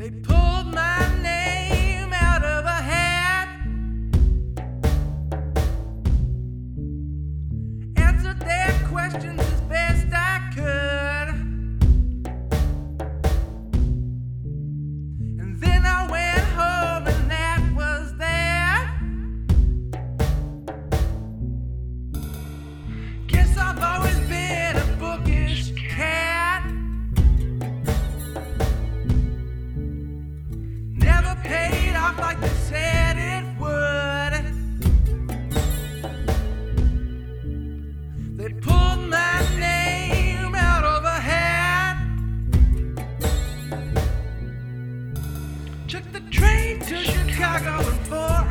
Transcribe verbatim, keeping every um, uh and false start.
They pulled my name out of a hat, answered their questions as best I could, and then I went home and that was that. Guess I've always been a bookish cat, never paid off like they said it would. They pulled my name out of a hat, took the train to Chicago in four